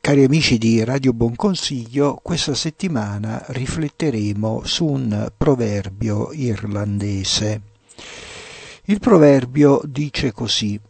Cari amici di Radio Buon Consiglio, questa settimana rifletteremo su un proverbio irlandese. Il proverbio dice così: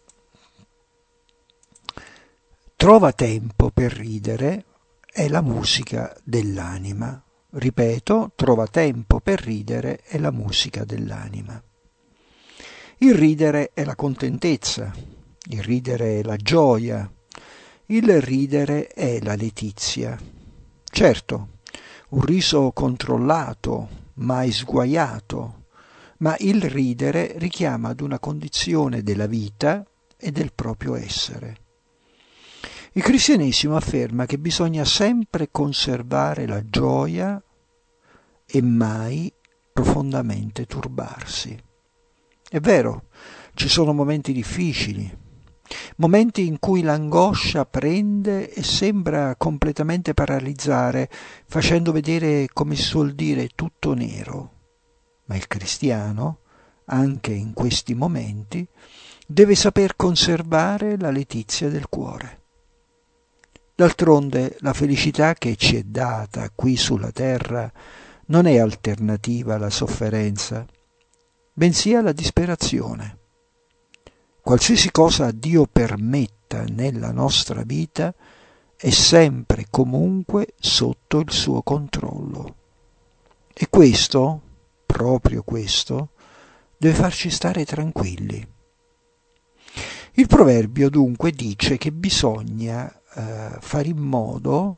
trova tempo per ridere è la musica dell'anima. Ripeto, trova tempo per ridere è la musica dell'anima. Il ridere è la contentezza, il ridere è la gioia, il ridere è la letizia. Certo, un riso controllato, mai sguaiato, ma il ridere richiama ad una condizione della vita e del proprio essere. Il cristianesimo afferma che bisogna sempre conservare la gioia e mai profondamente turbarsi. È vero, ci sono momenti difficili, momenti in cui l'angoscia prende e sembra completamente paralizzare, facendo vedere, come si suol dire, tutto nero. Ma il cristiano, anche in questi momenti, deve saper conservare la letizia del cuore. D'altronde la felicità che ci è data qui sulla terra non è alternativa alla sofferenza, bensì alla disperazione. Qualsiasi cosa Dio permetta nella nostra vita è sempre e comunque sotto il suo controllo. E questo, proprio questo, deve farci stare tranquilli. Il proverbio dunque dice che bisogna fare in modo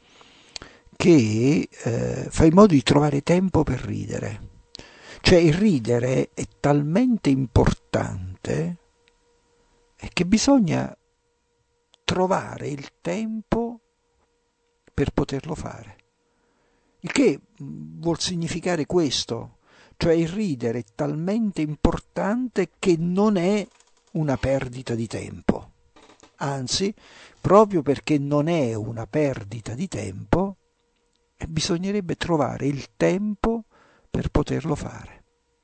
di trovare tempo per ridere. Cioè il ridere è talmente importante che bisogna trovare il tempo per poterlo fare. Il che vuol significare questo, cioè il ridere è talmente importante che non è una perdita di tempo. Anzi, proprio perché non è una perdita di tempo, bisognerebbe trovare il tempo per poterlo fare.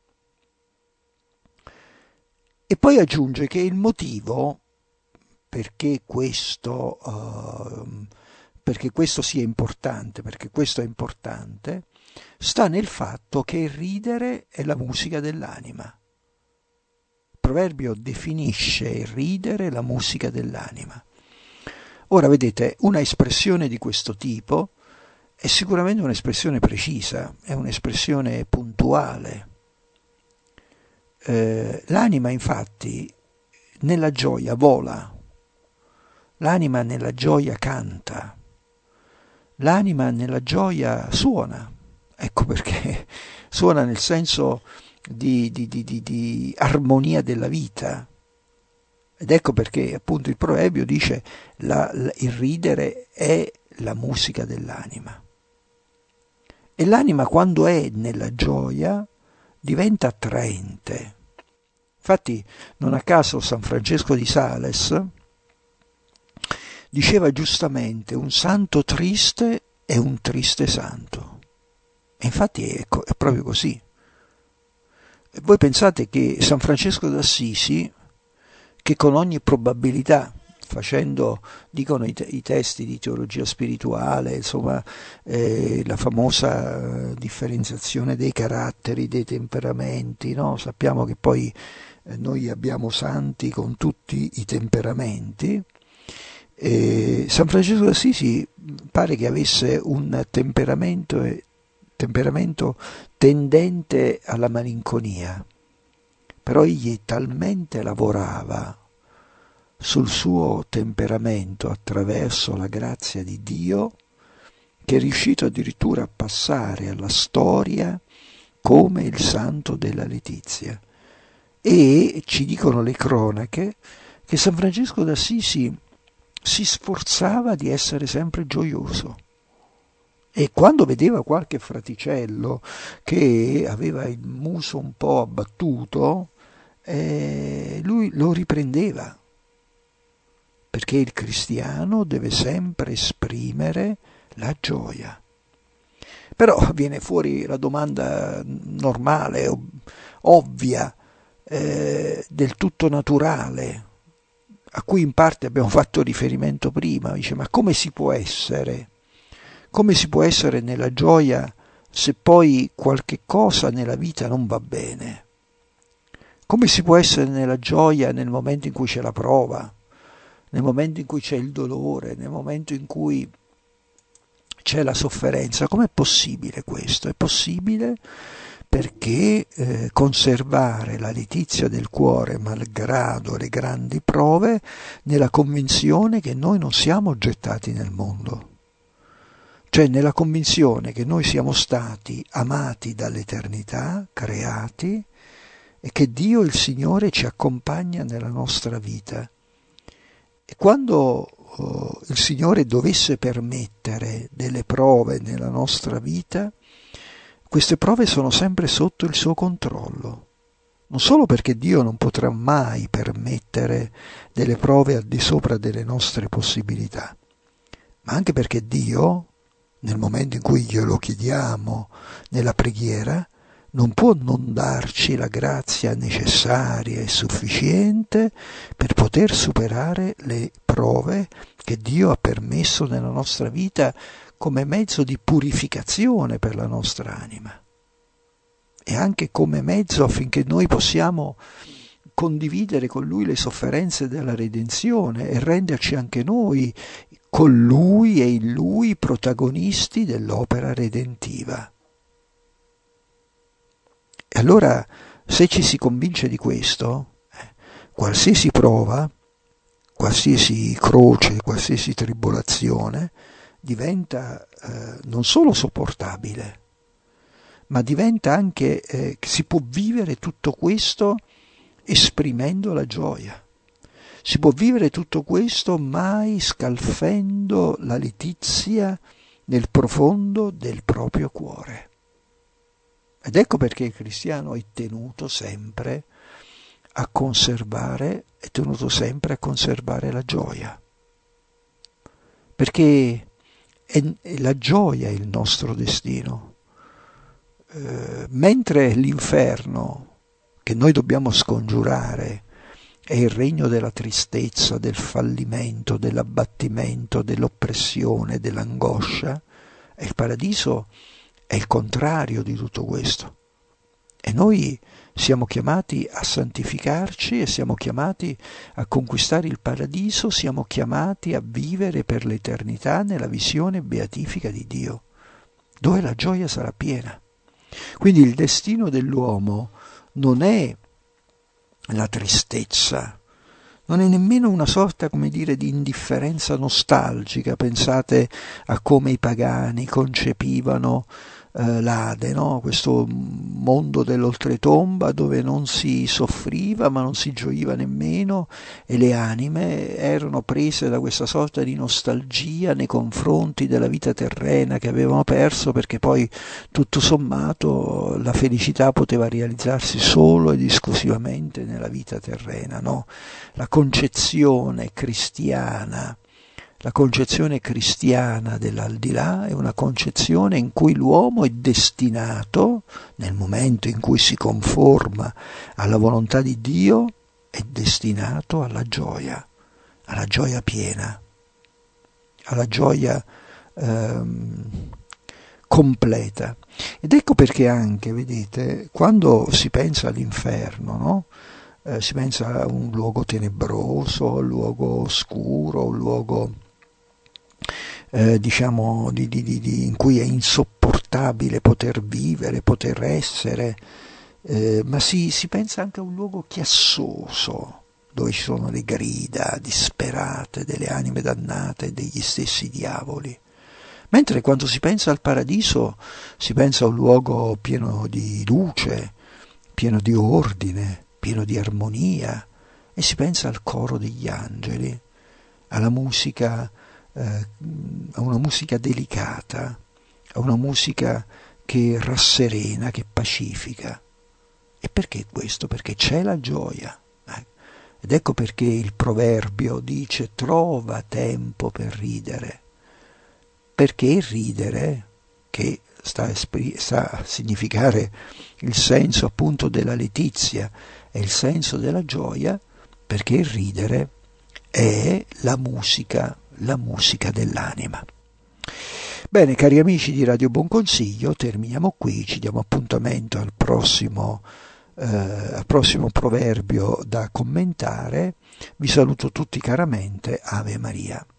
E poi aggiunge che il motivo perché questo sia importante, perché questo è importante, sta nel fatto che il ridere è la musica dell'anima. Il proverbio definisce il ridere la musica dell'anima. Ora vedete, una espressione di questo tipo è sicuramente un'espressione precisa, è un'espressione puntuale. L'anima infatti nella gioia vola, l'anima nella gioia canta, l'anima nella gioia suona, ecco perché suona nel senso di armonia della vita, ed ecco perché appunto il proverbio dice il ridere è la musica dell'anima. E l'anima quando è nella gioia diventa attraente. Infatti non a caso San Francesco di Sales diceva giustamente: un santo triste è un triste santo. E infatti è proprio così. E voi pensate che San Francesco d'Assisi, che con ogni probabilità, dicono i testi di teologia spirituale, insomma, la famosa differenziazione dei caratteri, dei temperamenti, no? Sappiamo che poi noi abbiamo santi con tutti i temperamenti. San Francesco d'Assisi pare che avesse un temperamento tendente alla malinconia, però egli talmente lavorava sul suo temperamento attraverso la grazia di Dio che è riuscito addirittura a passare alla storia come il santo della letizia. E ci dicono le cronache che San Francesco d'Assisi si sforzava di essere sempre gioioso, e quando vedeva qualche fraticello che aveva il muso un po' abbattuto, lui lo riprendeva, perché il cristiano deve sempre esprimere la gioia. Però viene fuori la domanda normale, ovvia, del tutto naturale: a cui in parte abbiamo fatto riferimento prima. Dice, ma come si può essere? Come si può essere nella gioia se poi qualche cosa nella vita non va bene? Come si può essere nella gioia nel momento in cui c'è la prova, nel momento in cui c'è il dolore, nel momento in cui c'è la sofferenza? Com'è possibile questo? È possibile perché conservare la letizia del cuore malgrado le grandi prove nella convinzione che noi non siamo gettati nel mondo, cioè nella convinzione che noi siamo stati amati dall'eternità, creati, e che Dio il Signore ci accompagna nella nostra vita. E quando il Signore dovesse permettere delle prove nella nostra vita, queste prove sono sempre sotto il suo controllo. Non solo perché Dio non potrà mai permettere delle prove al di sopra delle nostre possibilità, ma anche perché Dio, nel momento in cui glielo chiediamo nella preghiera, non può non darci la grazia necessaria e sufficiente per poter superare le prove che Dio ha permesso nella nostra vita come mezzo di purificazione per la nostra anima e anche come mezzo affinché noi possiamo condividere con Lui le sofferenze della redenzione e renderci anche noi con Lui e in Lui protagonisti dell'opera redentiva. E allora, se ci si convince di questo, qualsiasi prova, qualsiasi croce, qualsiasi tribolazione diventa non solo sopportabile, ma diventa anche, si può vivere tutto questo esprimendo la gioia. Si può vivere tutto questo mai scalfendo la letizia nel profondo del proprio cuore. Ed ecco perché il cristiano è tenuto sempre a conservare la gioia. Perché la gioia è il nostro destino. Mentre l'inferno che noi dobbiamo scongiurare è il regno della tristezza, del fallimento, dell'abbattimento, dell'oppressione, dell'angoscia, e il paradiso è il contrario di tutto questo. E noi siamo chiamati a santificarci e siamo chiamati a conquistare il paradiso, siamo chiamati a vivere per l'eternità nella visione beatifica di Dio, dove la gioia sarà piena. Quindi il destino dell'uomo non è la tristezza, non è nemmeno una sorta, come dire, di indifferenza nostalgica. Pensate a come i pagani concepivano l'Ade, no? Questo mondo dell'oltretomba dove non si soffriva ma non si gioiva nemmeno, e le anime erano prese da questa sorta di nostalgia nei confronti della vita terrena che avevano perso, perché poi tutto sommato la felicità poteva realizzarsi solo ed esclusivamente nella vita terrena, no? La concezione cristiana dell'aldilà è una concezione in cui l'uomo è destinato, nel momento in cui si conforma alla volontà di Dio, è destinato alla gioia piena, alla gioia completa. Ed ecco perché anche, vedete, quando si pensa all'inferno, no? Si pensa a un luogo tenebroso, un luogo oscuro, un luogo in cui è insopportabile poter vivere, poter essere, ma si pensa anche a un luogo chiassoso, dove ci sono le grida disperate delle anime dannate e degli stessi diavoli. Mentre quando si pensa al paradiso si pensa a un luogo pieno di luce, pieno di ordine, pieno di armonia, e si pensa al coro degli angeli, alla musica, a una musica delicata, a una musica che rasserena, che pacifica. E perché questo? Perché c'è la gioia. Ed ecco perché il proverbio dice: trova tempo per ridere, perché il ridere, che sta a significare il senso appunto della letizia e il senso della gioia, perché il ridere è la musica dell'anima. Bene, cari amici di Radio Buon Consiglio, terminiamo qui, ci diamo appuntamento al prossimo proverbio da commentare. Vi saluto tutti caramente, Ave Maria.